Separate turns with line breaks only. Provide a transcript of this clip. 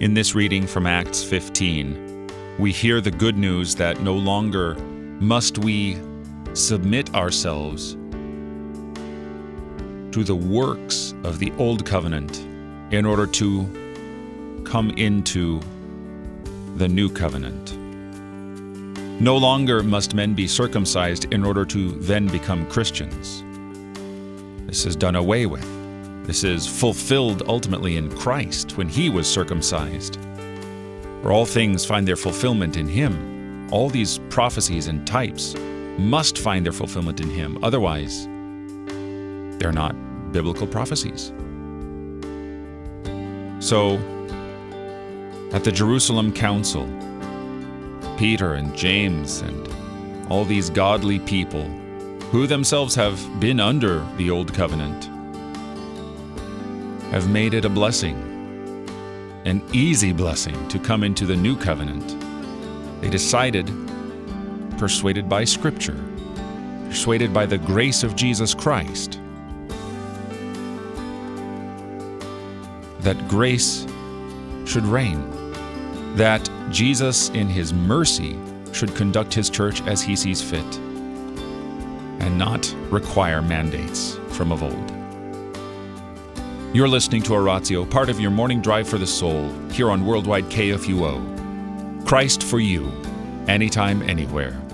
In this reading from Acts 15, we hear the good news that no longer must we submit ourselves to the works of the Old Covenant in order to come into the New Covenant. No longer must men be circumcised in order to then become Christians. This is done away with. This is fulfilled ultimately in Christ when He was circumcised. For all things find their fulfillment in Him. All these prophecies and types must find their fulfillment in Him. Otherwise, they're not biblical prophecies. So, at the Jerusalem Council, Peter and James and all these godly people who themselves have been under the Old Covenant have made it a blessing, an easy blessing, to come into the New Covenant. They decided, persuaded by Scripture, persuaded by the grace of Jesus Christ, that grace should reign, that Jesus in His mercy should conduct His church as He sees fit, and not require mandates from of old. You're listening to Oratio, part of your morning drive for the soul, here on Worldwide KFUO. Christ for you, anytime, anywhere.